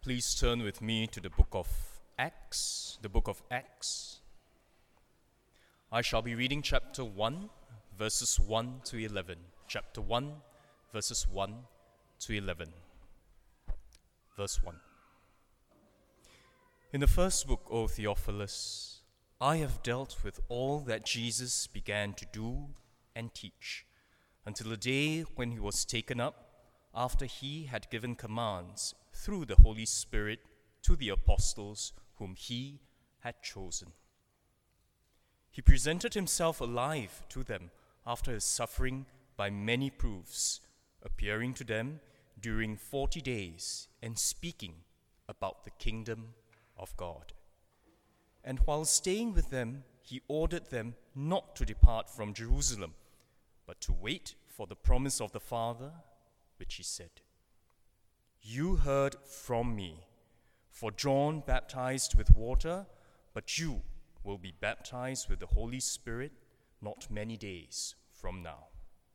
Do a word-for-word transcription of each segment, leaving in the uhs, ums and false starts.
Please turn with me to the book of Acts, the book of Acts. I shall be reading chapter one, verses one to eleven. Chapter one, verses one to eleven. Verse one. In the first book, O Theophilus, I have dealt with all that Jesus began to do and teach, until the day when he was taken up, after he had given commands through the Holy Spirit to the apostles whom he had chosen. He presented himself alive to them after his suffering by many proofs, appearing to them during forty days and speaking about the kingdom of God. And while staying with them, he ordered them not to depart from Jerusalem, but to wait for the promise of the Father, which he said, "You heard from me, for John baptized with water, but you will be baptized with the Holy Spirit not many days from now."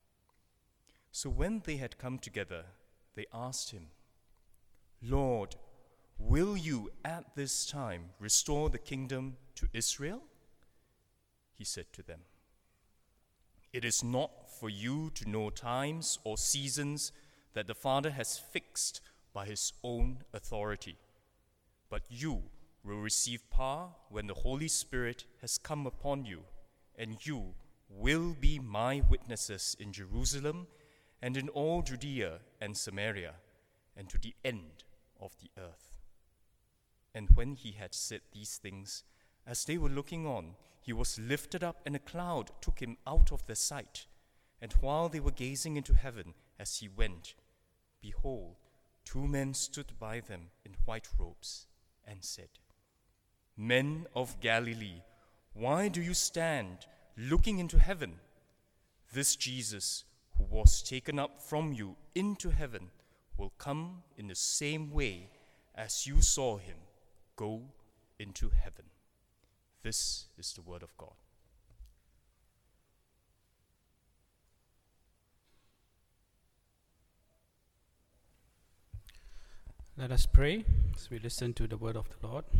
So when they had come together, they asked him, "Lord, will you at this time restore the kingdom to Israel?" He said to them, "It is not for you to know times or seasons that the Father has fixed by his own authority, but you will receive power when the Holy Spirit has come upon you, and you will be my witnesses in Jerusalem and in all Judea and Samaria and to the end of the earth." And when he had said these things, as they were looking on, he was lifted up, and a cloud took him out of their sight. And while they were gazing into heaven as he went, behold, two men stood by them in white robes and said, "Men of Galilee, why do you stand looking into heaven? This Jesus, who was taken up from you into heaven, will come in the same way as you saw him go into heaven." This is the word of God. Let us pray as we listen to the word of the Lord.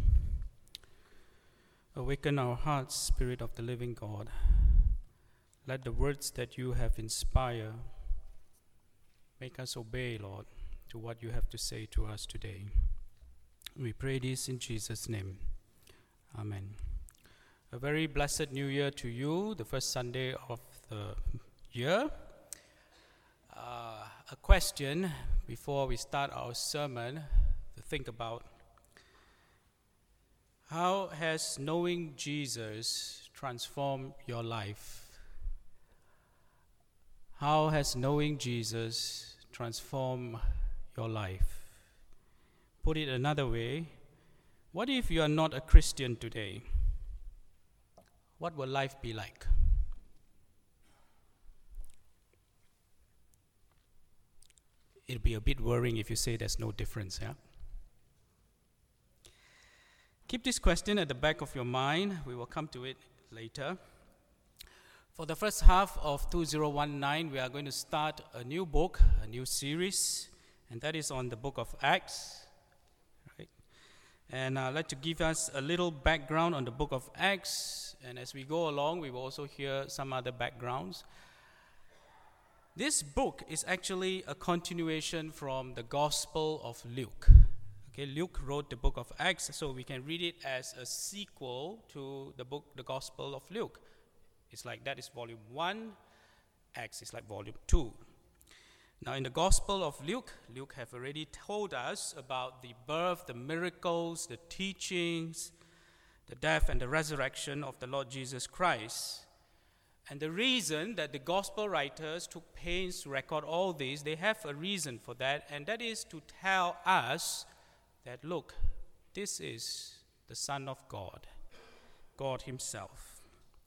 Awaken our hearts, Spirit of the living God. Let the words that you have inspired make us obey, Lord, to what you have to say to us today. We pray this in Jesus' name. Amen. A very blessed new year to you, the first Sunday of the year. Uh, a question before we start our sermon to think about: how has knowing Jesus transformed your life? How has knowing Jesus transformed your life? Put it another way, what if you are not a Christian today? What will life be like? It'll be a bit worrying if you say there's no difference, yeah? Keep this question at the back of your mind. We will come to it later. For the first half of two thousand nineteen, we are going to start a new book, a new series, and that is on the book of Acts. Right? And I'd like to give us a little background on the book of Acts, and as we go along, we will also hear some other backgrounds. This book is actually a continuation from the Gospel of Luke. Okay, Luke wrote the book of Acts, so we can read it as a sequel to the book, the Gospel of Luke. It's like that is volume one, Acts is like volume two. Now in the Gospel of Luke, Luke have already told us about the birth, the miracles, the teachings, the death and the resurrection of the Lord Jesus Christ. And the reason that the gospel writers took pains to record all this, they have a reason for that, and that is to tell us that, look, this is the Son of God, God himself.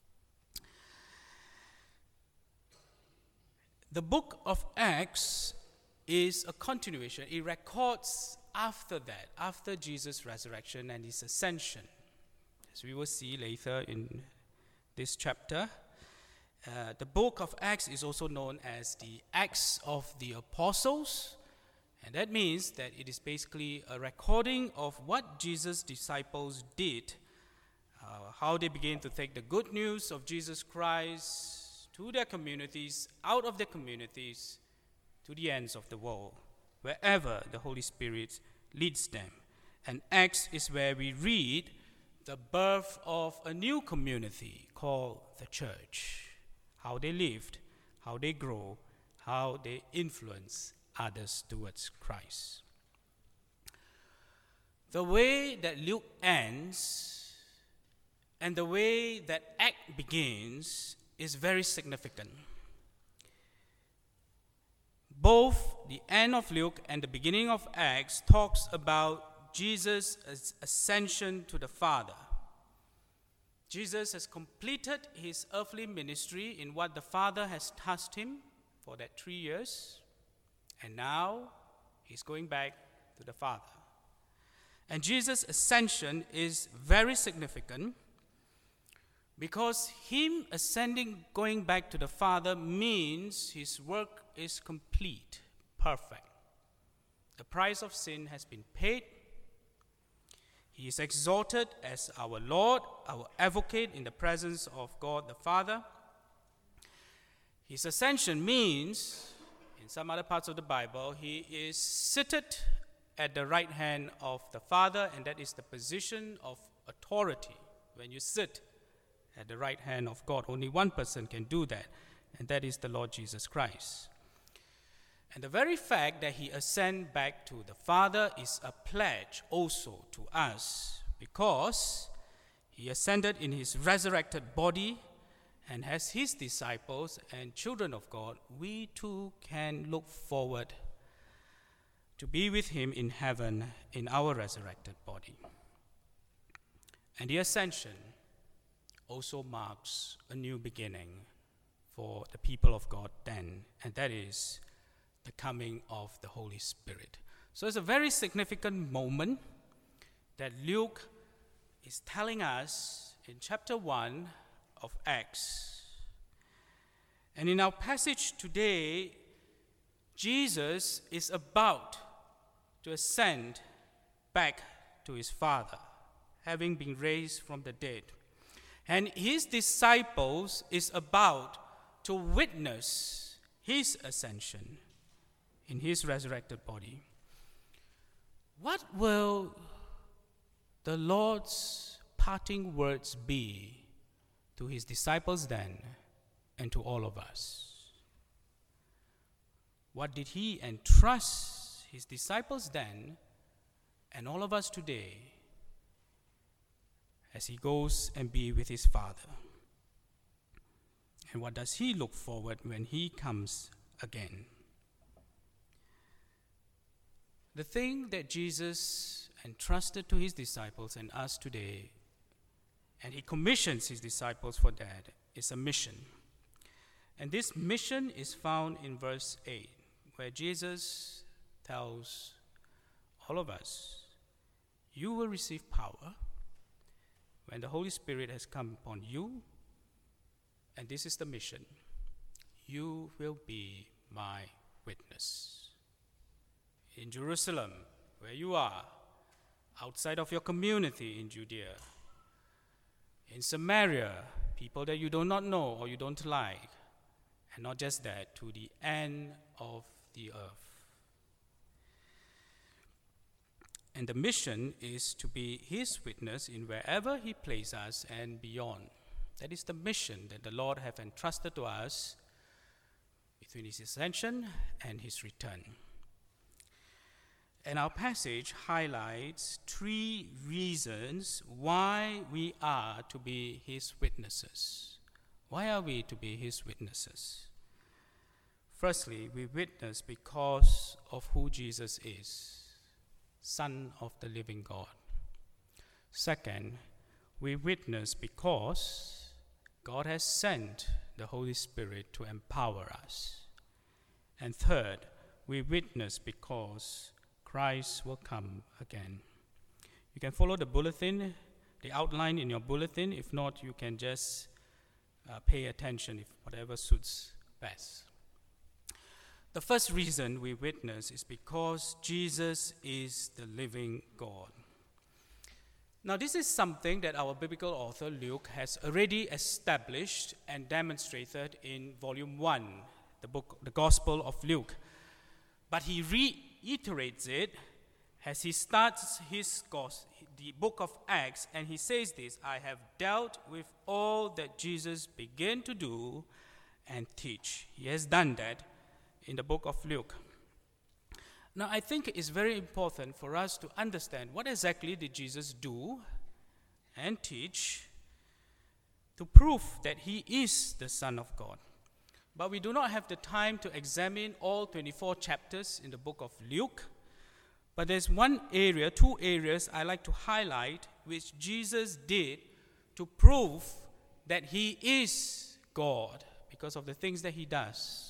The book of Acts is a continuation. It records after that, after Jesus' resurrection and his ascension. As we will see later in this chapter, uh, the book of Acts is also known as the Acts of the Apostles, And that means that it is basically a recording of what Jesus' disciples did, uh, how they began to take the good news of Jesus Christ to their communities, out of their communities, to the ends of the world, wherever the Holy Spirit leads them. And Acts is where we read the birth of a new community called the church, how they lived, how they grow, how they influence others towards Christ. The way that Luke ends and the way that Act begins is very significant. Both the end of Luke and the beginning of Acts talks about Jesus' ascension to the Father. Jesus has completed his earthly ministry in what the Father has tasked him for that three years. And now, he's going back to the Father. And Jesus' ascension is very significant because him ascending, going back to the Father, means his work is complete, perfect. The price of sin has been paid. He is exalted as our Lord, our advocate in the presence of God the Father. His ascension means, in some other parts of the Bible, he is seated at the right hand of the Father, and that is the position of authority. When you sit at the right hand of God, only one person can do that, and that is the Lord Jesus Christ. And the very fact that he ascended back to the Father is a pledge also to us, because he ascended in his resurrected body, and as his disciples and children of God, we too can look forward to be with him in heaven in our resurrected body. And the ascension also marks a new beginning for the people of God then, and that is the coming of the Holy Spirit. So it's a very significant moment that Luke is telling us in chapter one of Acts. And in our passage today, Jesus is about to ascend back to his Father, having been raised from the dead. And his disciples is about to witness his ascension in his resurrected body. What will the Lord's parting words be to his disciples then and to all of us? What did he entrust his disciples then and all of us today as he goes and be with his Father? And what does he look forward when he comes again? The thing that Jesus entrusted to his disciples and us today, and he commissions his disciples for that, is a mission. And this mission is found in verse eight, where Jesus tells all of us, you will receive power when the Holy Spirit has come upon you, and this is the mission. You will be my witness. In Jerusalem, where you are, outside of your community in Judea, in Samaria, people that you do not know or you don't like, and not just that, to the end of the earth. And the mission is to be his witness in wherever he places us and beyond. That is the mission that the Lord has entrusted to us between his ascension and his return. And our passage highlights three reasons why we are to be his witnesses. Why are we to be his witnesses? Firstly, we witness because of who Jesus is, Son of the living God. Second, we witness because God has sent the Holy Spirit to empower us. And third, we witness because Christ will come again. You can follow the bulletin, the outline in your bulletin. If not, you can just uh, pay attention if whatever suits best. The first reason we witness is because Jesus is the living God. Now, this is something that our biblical author Luke has already established and demonstrated in volume one, the book, the Gospel of Luke. But he reiterates it as he starts his gospel, the book of Acts, and he says this: I have dealt with all that Jesus began to do and teach. He has done that in the book of Luke. Now, I think it's very important for us to understand what exactly did Jesus do and teach to prove that he is the Son of God. But we do not have the time to examine all twenty-four chapters in the book of Luke. But there's one area, two areas I like to highlight which Jesus did to prove that he is God because of the things that he does.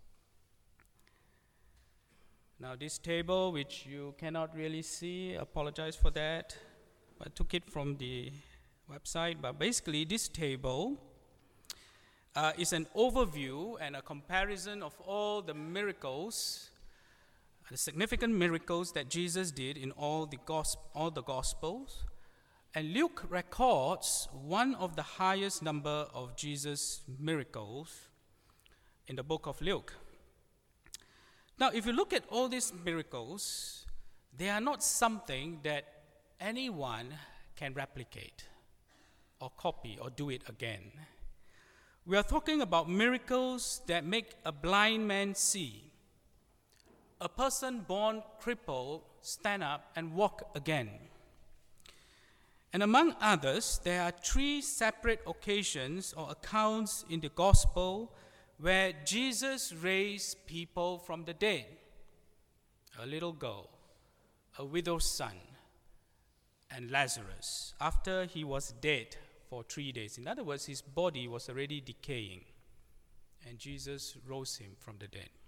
Now, this table, which you cannot really see, apologize for that. I took it from the website. But basically, this table uh, is an overview and a comparison of all the miracles, the significant miracles that Jesus did in all the gosp- all the Gospels. And Luke records one of the highest number of Jesus' miracles in the book of Luke. Now, if you look at all these miracles, they are not something that anyone can replicate or copy or do it again. We are talking about miracles that make a blind man see, a person born crippled stand up and walk again. And among others, there are three separate occasions or accounts in the gospel where Jesus raised people from the dead. A little girl, a widow's son, and Lazarus, after he was dead for three days. In other words, his body was already decaying, and Jesus rose him from the dead.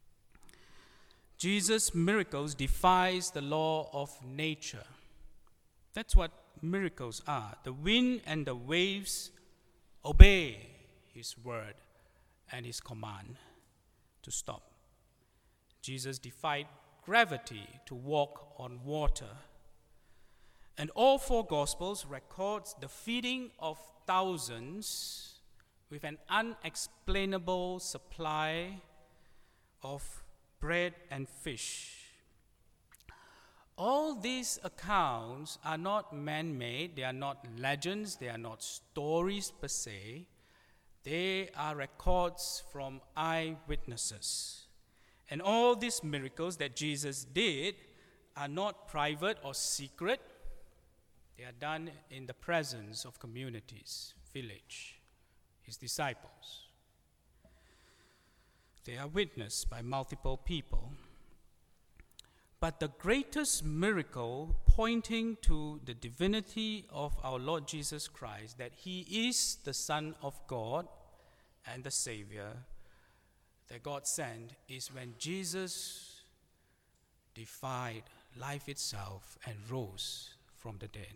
Jesus' miracles defies the law of nature. That's what miracles are. The wind and the waves obey his word and his command to stop. Jesus defied gravity to walk on water. And all four Gospels records the feeding of thousands with an unexplainable supply of bread and fish. All these accounts are not man-made, they are not legends, they are not stories per se. They are records from eyewitnesses. And all these miracles that Jesus did are not private or secret. They are done in the presence of communities, village, his disciples. They are witnessed by multiple people. But the greatest miracle pointing to the divinity of our Lord Jesus Christ, that he is the Son of God and the Savior that God sent, is when Jesus defied life itself and rose from the dead.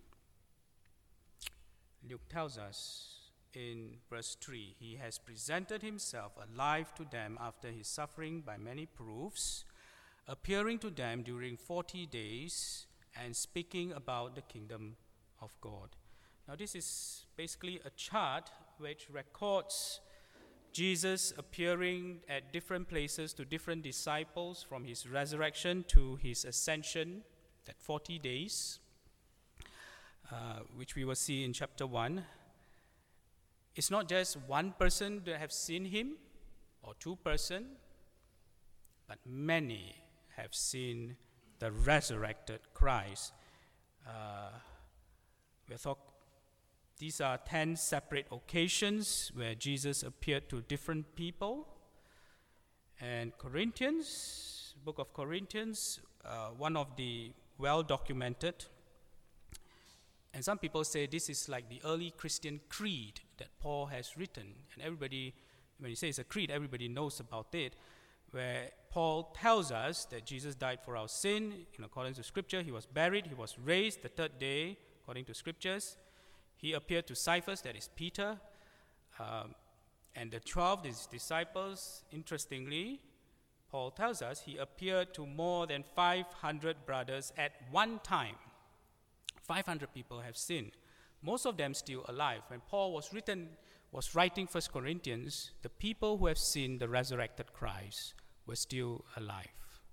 Luke tells us in verse three, he has presented himself alive to them after his suffering by many proofs, appearing to them during forty days and speaking about the kingdom of God. Now, this is basically a chart which records Jesus appearing at different places to different disciples from his resurrection to his ascension, that forty days, uh, which we will see in chapter one. It's not just one person that have seen him or two persons, but many have seen the resurrected Christ. Uh, we thought these are ten separate occasions where Jesus appeared to different people. And Corinthians, book of Corinthians, uh, one of the well-documented. And some people say this is like the early Christian creed that Paul has written. And everybody, when he says a creed, everybody knows about it, where Paul tells us that Jesus died for our sin in accordance to Scripture. He was buried, he was raised the third day according to Scriptures. He appeared to Cephas, that is Peter, um, and the twelve his disciples. Interestingly, Paul tells us he appeared to more than five hundred brothers at one time. five hundred people have sinned, most of them still alive. When Paul was written, was writing First Corinthians, the people who have seen the resurrected Christ were still alive.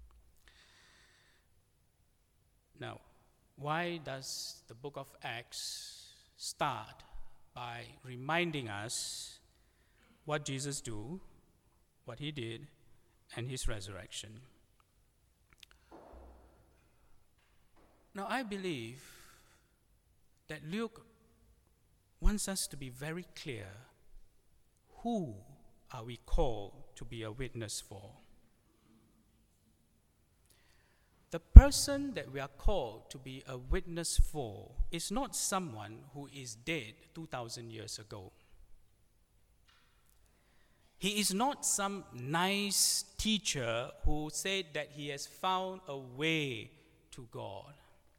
Now, why does the book of Acts start by reminding us what Jesus do, what he did, and his resurrection? Now, I believe that Luke wants us to be very clear, who are we called to be a witness for? The person that we are called to be a witness for is not someone who is dead two thousand years ago. He is not some nice teacher who said that he has found a way to God.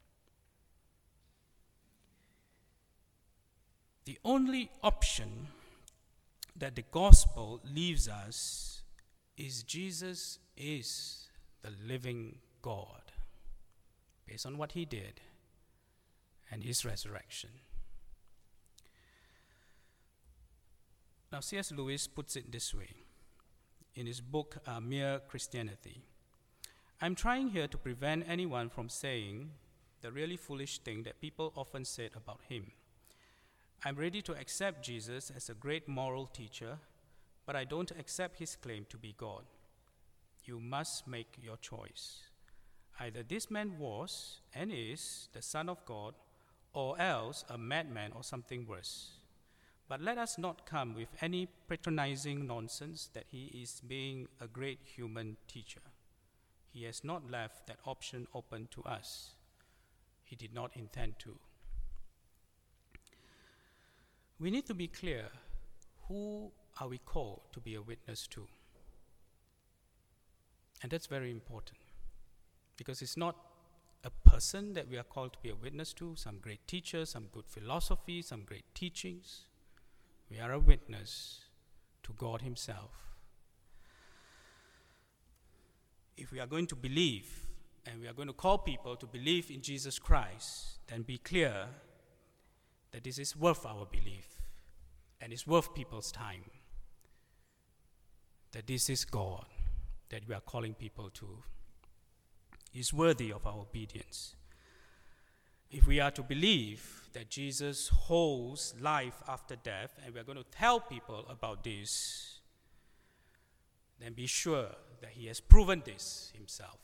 The only option that the gospel leaves us is Jesus is the living God, based on what he did and his resurrection. Now, C S Lewis puts it this way in his book, uh, Mere Christianity. I'm trying here to prevent anyone from saying the really foolish thing that people often said about him. I'm ready to accept Jesus as a great moral teacher, but I don't accept his claim to be God. You must make your choice. Either this man was and is the Son of God, or else a madman or something worse. But let us not come with any patronizing nonsense that he is being a great human teacher. He has not left that option open to us. He did not intend to. We need to be clear, who are we called to be a witness to? And that's very important, because it's not a person that we are called to be a witness to, some great teacher, some good philosophy, some great teachings. We are a witness to God himself. If we are going to believe, and we are going to call people to believe in Jesus Christ, then be clear that this is worth our belief, and it's worth people's time. That this is God that we are calling people to. Is worthy of our obedience. If we are to believe that Jesus holds life after death, and we are going to tell people about this, then be sure that he has proven this himself.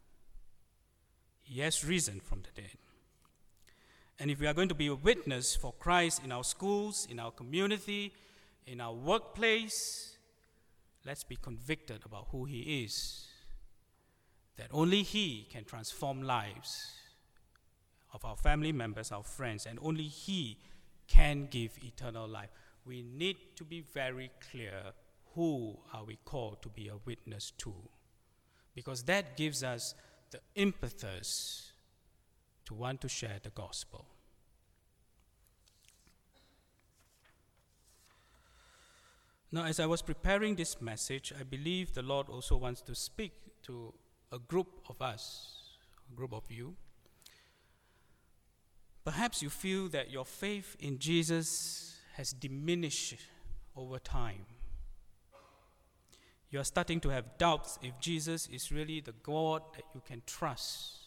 He has risen from the dead. And if we are going to be a witness for Christ in our schools, in our community, in our workplace, let's be convicted about who he is. That only he can transform lives of our family members, our friends, and only he can give eternal life. We need to be very clear, who are we called to be a witness to? Because that gives us the impetus to want to share the gospel. Now, as I was preparing this message, I believe the Lord also wants to speak to a group of us, a group of you. Perhaps you feel that your faith in Jesus has diminished over time. You are starting to have doubts if Jesus is really the God that you can trust.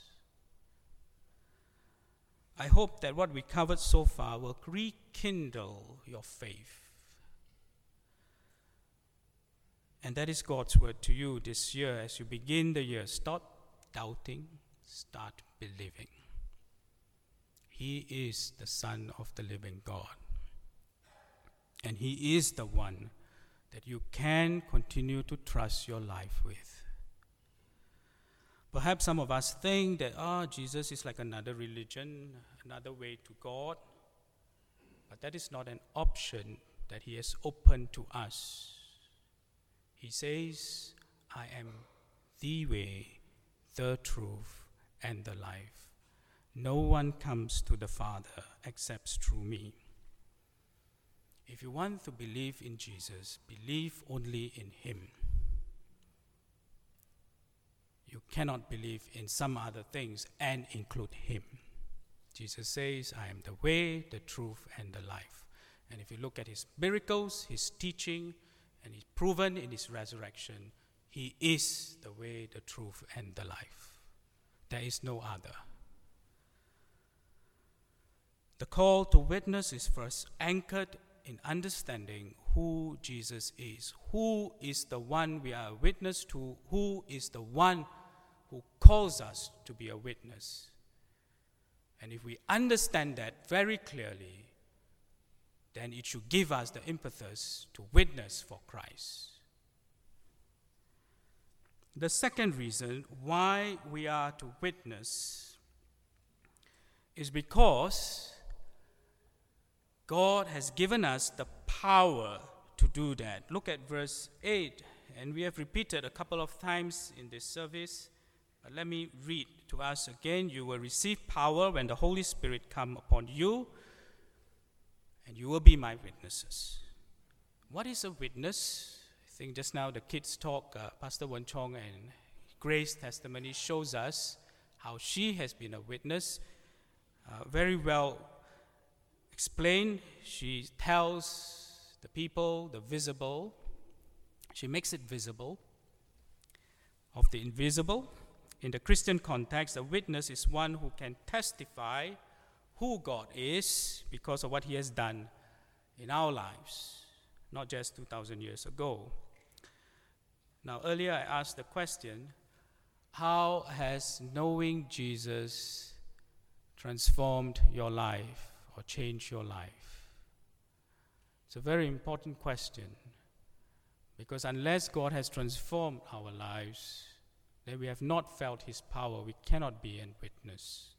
I hope that what we covered so far will rekindle your faith. And that is God's word to you this year as you begin the year. Stop doubting, start believing. He is the Son of the living God. And he is the one that you can continue to trust your life with. Perhaps some of us think that, ah, oh, Jesus is like another religion, another way to God. But that is not an option that he has opened to us. He says, I am the way, the truth, and the life. No one comes to the Father except through me. If you want to believe in Jesus, believe only in him. you cannot believe in some other things and include him. Jesus says, I am the way, the truth, and the life. And if you look at his miracles, his teaching, and he's proven in his resurrection, he is the way, the truth, and the life. There is no other. The call to witness is first anchored in understanding who Jesus is. Who is the one we are a witness to? Who is the one who calls us to be a witness? And if we understand that very clearly, then it should give us the impetus to witness for Christ. The second reason why we are to witness is because God has given us the power to do that. Look at verse eight, and we have repeated a couple of times in this service, but let me read to us again. You will receive power when the Holy Spirit come upon you, and you will be my witnesses. What is a witness? I think just now the kids talk, uh, Pastor Wen Chong and Grace's testimony shows us how she has been a witness. Uh, very well explained. She tells the people the visible. She makes it visible of the invisible. In the Christian context, a witness is one who can testify who God is because of what he has done in our lives, not just two thousand years ago. Now, earlier I asked the question, how has knowing Jesus transformed your life or changed your life? It's a very important question, because unless God has transformed our lives, then we have not felt his power. We cannot be a witness.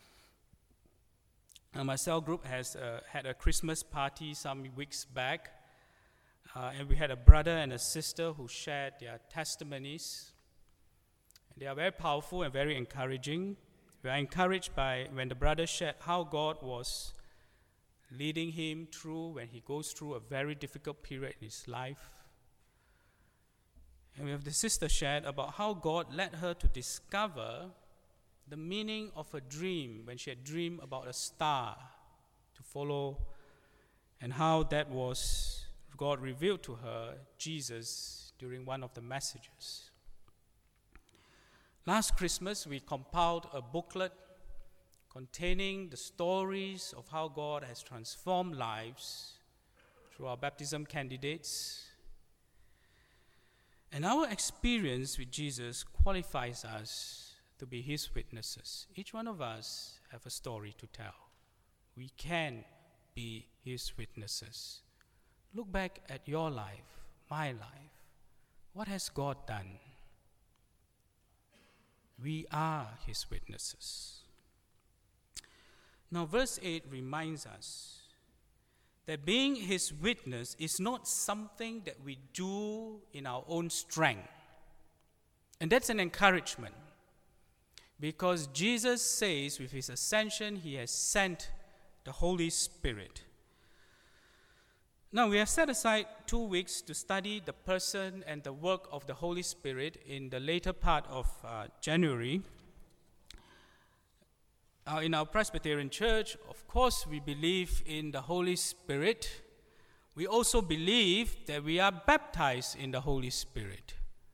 Now, my cell group has uh, had a Christmas party some weeks back, uh, and we had a brother and a sister who shared their testimonies. They are very powerful and very encouraging. We are encouraged by when the brother shared how God was leading him through when he goes through a very difficult period in his life. And we have the sister shared about how God led her to discover the meaning of a dream when she had dreamed about a star to follow, and how that was God revealed to her Jesus during one of the messages. Last Christmas, we compiled a booklet containing the stories of how God has transformed lives through our baptism candidates. And our experience with Jesus qualifies us to be his witnesses. Each one of us have a story to tell. We can be his witnesses. Look back at your life, my life. What has God done? We are his witnesses. Now, verse eight reminds us that being his witness is not something that we do in our own strength. And that's an encouragement, because Jesus says with his ascension, he has sent the Holy Spirit. Now, we have set aside two weeks to study the person and the work of the Holy Spirit in the later part of uh, January. Uh, in our Presbyterian Church, of course, we believe in the Holy Spirit. We also believe that we are baptized in the Holy Spirit.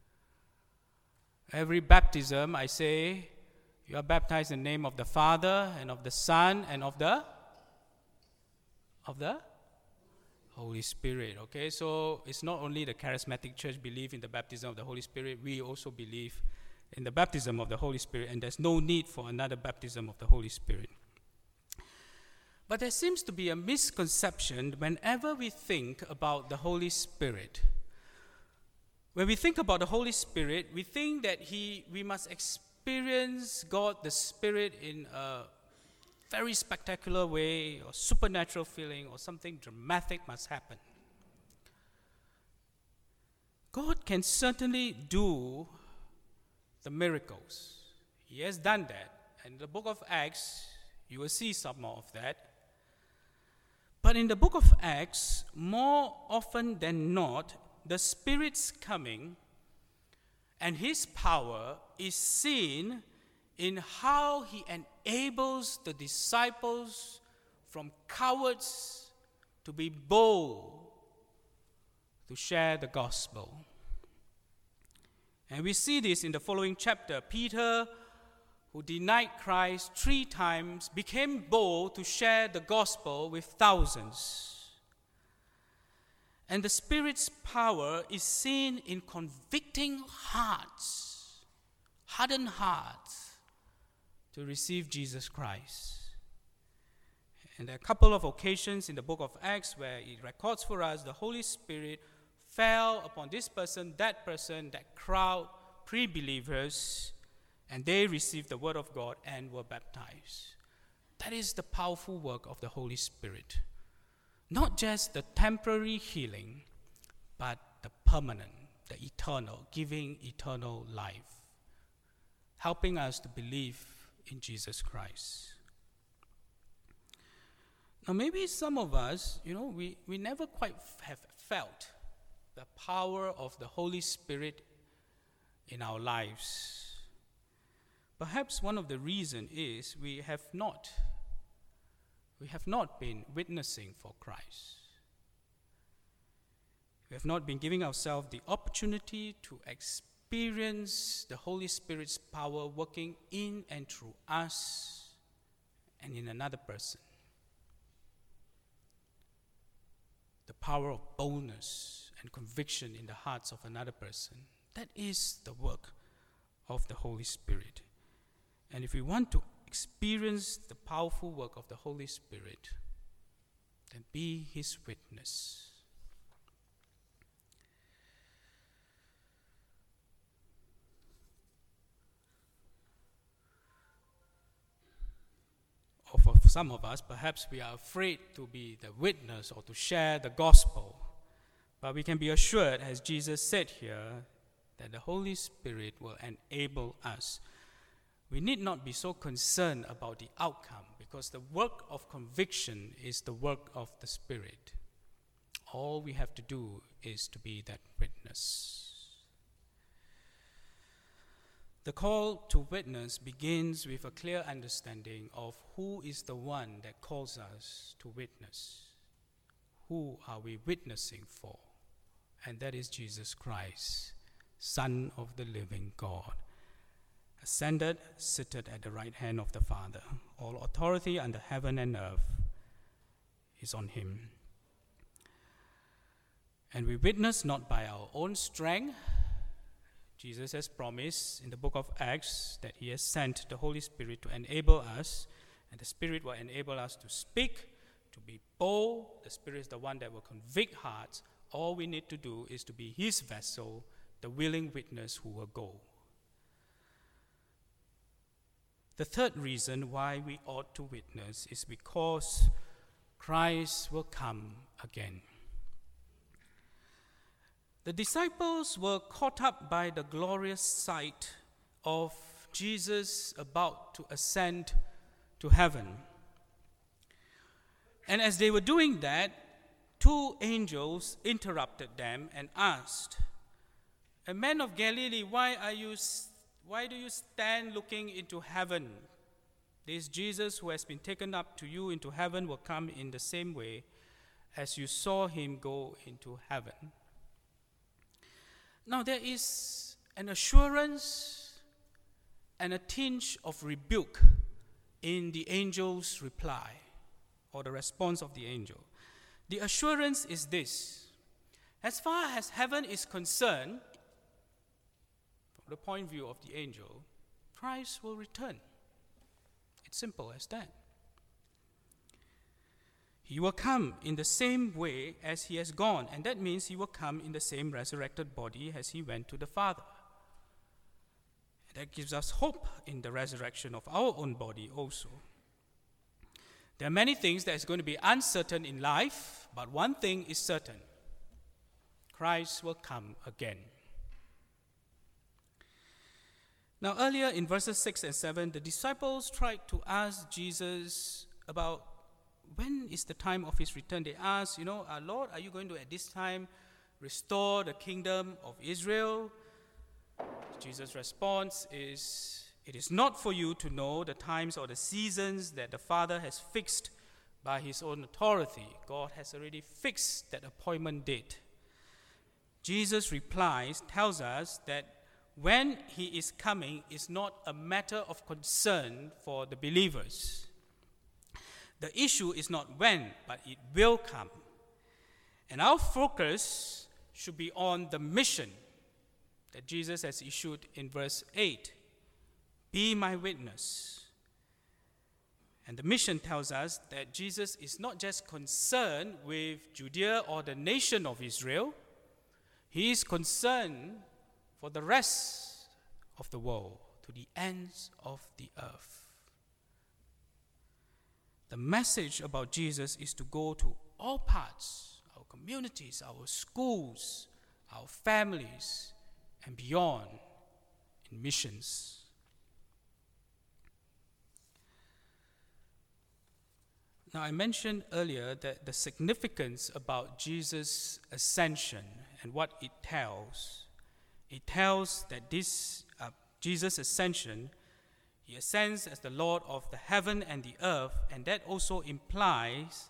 Every baptism, I say, you are baptized in the name of the Father and of the Son and of the of the Holy Spirit. Okay, so it's not only the charismatic church believe in the baptism of the Holy Spirit, we also believe in the baptism of the Holy Spirit, and there's no need for another baptism of the Holy Spirit. But there seems to be a misconception whenever we think about the Holy Spirit. When we think about the Holy Spirit, we think that he, we must experience God the Spirit in a very spectacular way, or supernatural feeling, or something dramatic must happen. God can certainly do the miracles. He has done that. And in the book of Acts, you will see some more of that. But in the book of Acts, more often than not, the Spirit's coming And his power is seen in how he enables the disciples from cowards to be bold to share the gospel. And we see this in the following chapter. Peter, who denied Christ three times, became bold to share the gospel with thousands. And the Spirit's power is seen in convicting hearts, hardened hearts, to receive Jesus Christ. And there are a couple of occasions in the book of Acts where it records for us the Holy Spirit fell upon this person, that person, that crowd, pre-believers, and they received the word of God and were baptized. That is the powerful work of the Holy Spirit. Not just the temporary healing, but the permanent, the eternal, giving eternal life, helping us to believe in Jesus Christ. Now, maybe some of us, you know, we, we never quite have felt the power of the Holy Spirit in our lives. Perhaps one of the reasons is we have not, we have not been witnessing for Christ. We have not been giving ourselves the opportunity to experience the Holy Spirit's power working in and through us and in another person. The power of boldness and conviction in the hearts of another person. That is the work of the Holy Spirit. And if we want to experience the powerful work of the Holy Spirit, then be his witness. Or for some of us, perhaps we are afraid to be the witness or to share the gospel. But we can be assured, as Jesus said here, that the Holy Spirit will enable us. We need not be so concerned about the outcome, because the work of conviction is the work of the Spirit. All we have to do is to be that witness. The call to witness begins with a clear understanding of who is the one that calls us to witness. Who are we witnessing for? And that is Jesus Christ, Son of the living God, ascended, seated at the right hand of the Father. All authority under heaven and earth is on him. And we witness not by our own strength. Jesus has promised in the book of Acts that he has sent the Holy Spirit to enable us, and the Spirit will enable us to speak, to be bold. The Spirit is the one that will convict hearts. All we need to do is to be his vessel, the willing witness who will go. The third reason why we ought to witness is because Christ will come again. The disciples were caught up by the glorious sight of Jesus about to ascend to heaven. And as they were doing that, two angels interrupted them and asked, "A man of Galilee, why are you why do you stand looking into heaven? This Jesus who has been taken up to you into heaven will come in the same way as you saw him go into heaven." Now there is an assurance and a tinge of rebuke in the angel's reply, or the response of the angel. The assurance is this: as far as heaven is concerned, from the point of view of the angel, Christ will return. It's simple as that. He will come in the same way as he has gone, and that means he will come in the same resurrected body as he went to the Father. That gives us hope in the resurrection of our own body also. There are many things that is going to be uncertain in life, but one thing is certain: Christ will come again. Now, earlier in verses six and seven, the disciples tried to ask Jesus about when is the time of his return. They asked, you know, our Lord, are you going to at this time restore the kingdom of Israel? Jesus' response is, "It is not for you to know the times or the seasons that the Father has fixed by his own authority." God has already fixed that appointment date. Jesus' replies tells us that when he is coming is not a matter of concern for the believers. The issue is not when, but it will come. And our focus should be on the mission that Jesus has issued in verse eight. Be my witness. And the mission tells us that Jesus is not just concerned with Judea or the nation of Israel. He is concerned for the rest of the world, to the ends of the earth. The message about Jesus is to go to all parts, our communities, our schools, our families, and beyond in missions. Now, I mentioned earlier that the significance about Jesus' ascension and what it tells. It tells that this uh, Jesus' ascension, he ascends as the Lord of the heaven and the earth, and that also implies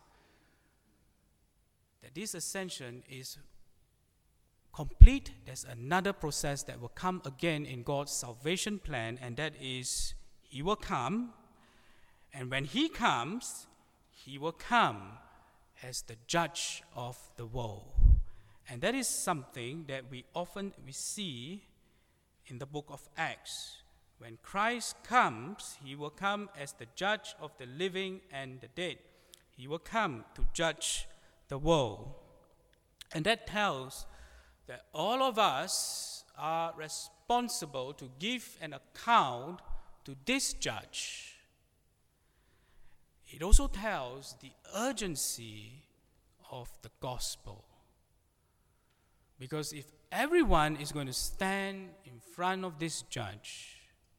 that this ascension is complete. There's another process that will come again in God's salvation plan, and that is he will come, and when he comes, he will come as the judge of the world. And that is something that we often we see in the book of Acts. When Christ comes, he will come as the judge of the living and the dead. He will come to judge the world. And that tells that all of us are responsible to give an account to this judge. It also tells the urgency of the gospel. Because if everyone is going to stand in front of this judge,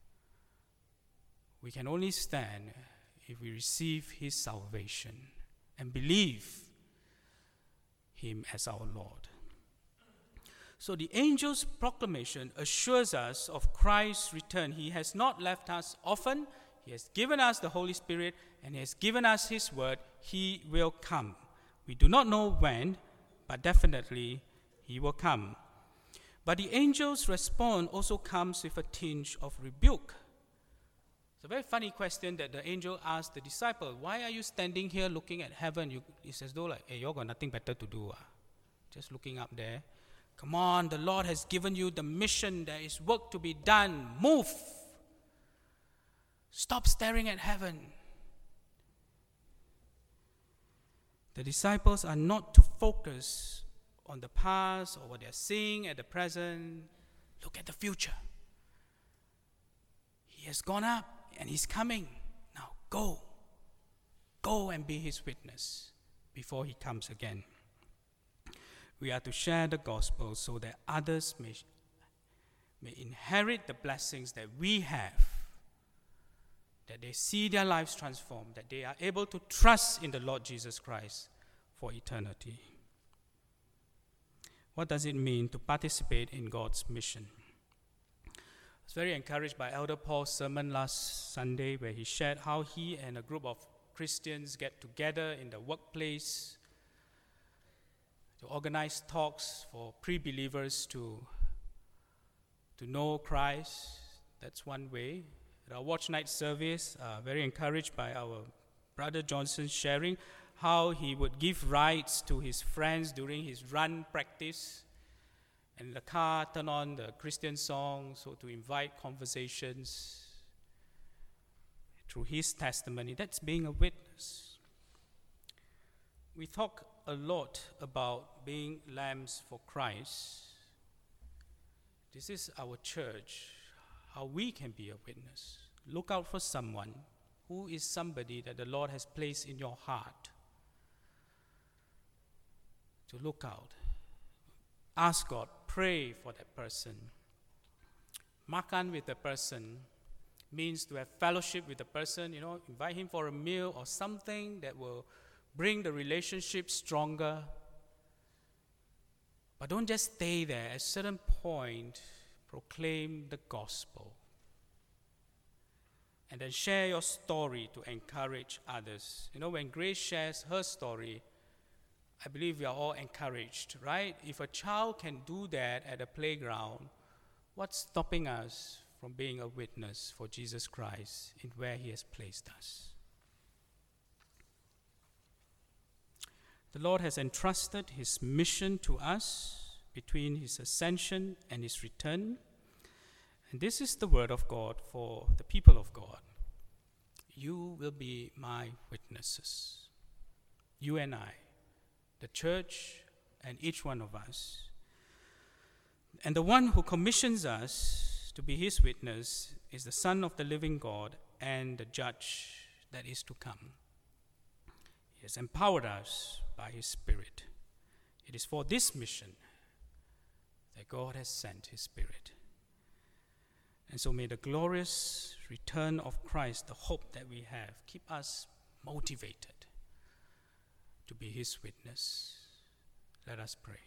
we can only stand if we receive his salvation and believe him as our Lord. So the angel's proclamation assures us of Christ's return. He has not left us orphan. He has given us the Holy Spirit, and he has given us his word. He will come. We do not know when, but definitely he will come. But the angel's response also comes with a tinge of rebuke. It's a very funny question that the angel asked the disciple. Why are you standing here looking at heaven? You, it's as though like, hey, you've got nothing better to do. Uh. Just looking up there. Come on, the Lord has given you the mission. There is work to be done. Move. Stop staring at heaven. The disciples are not to focus on the past or what they're seeing at the present. Look at the future. He has gone up and he's coming. Now go. Go and be his witness before he comes again. We are to share the gospel so that others may, may inherit the blessings that we have, that they see their lives transformed, that they are able to trust in the Lord Jesus Christ for eternity. What does it mean to participate in God's mission? I was very encouraged by Elder Paul's sermon last Sunday, where he shared how he and a group of Christians get together in the workplace to organize talks for pre-believers to, to know Christ. That's one way. At our Watch Night service, uh, very encouraged by our brother Johnson sharing how he would give rides to his friends during his run practice. And in the car, turn on the Christian song, so to invite conversations through his testimony. That's being a witness. We talk a lot about being lambs for Christ. This is our church, how we can be a witness. Look out for someone. Who is somebody that the Lord has placed in your heart to look out? Ask God, pray for that person. Makan with the person means to have fellowship with the person, you know, invite him for a meal or something that will bring the relationship stronger. But don't just stay there. At a certain point, proclaim the gospel, and then share your story to encourage others. You know, when Grace shares her story, I believe we are all encouraged, right? If a child can do that at a playground, what's stopping us from being a witness for Jesus Christ in where he has placed us? The Lord has entrusted his mission to us between his ascension and his return. And this is the word of God for the people of God. You will be my witnesses. You and I, the church, and each one of us. And the one who commissions us to be his witness is the Son of the living God and the judge that is to come. He has empowered us by his Spirit. It is for this mission that God has sent his Spirit. And so may the glorious return of Christ, the hope that we have, keep us motivated to be his witness. Let us pray.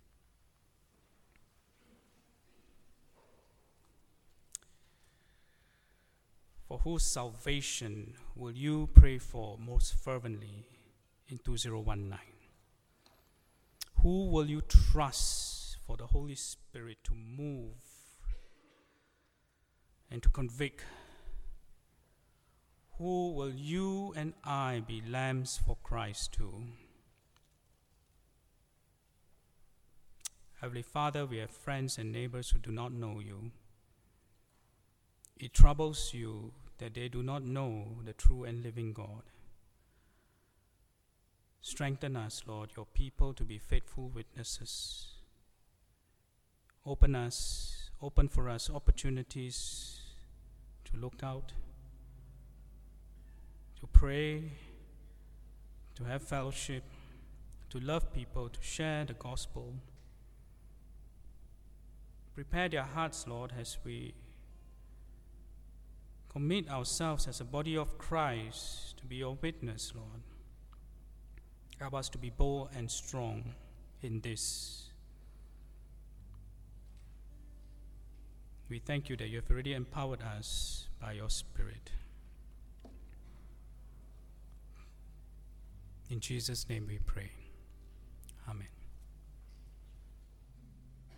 For whose salvation will you pray for most fervently in two thousand nineteen? Who will you trust for the Holy Spirit to move and to convict? Who will you and I be lambs for Christ to? Heavenly Father, we have friends and neighbors who do not know you. It troubles you that they do not know the true and living God. Strengthen us, Lord, your people, to be faithful witnesses. Open us, open for us opportunities to look out, to pray, to have fellowship, to love people, to share the gospel. Prepare their hearts, Lord, as we commit ourselves as a body of Christ to be your witness, Lord. Help us to be bold and strong in this. We thank you that you have already empowered us by your Spirit. In Jesus' name we pray. Amen.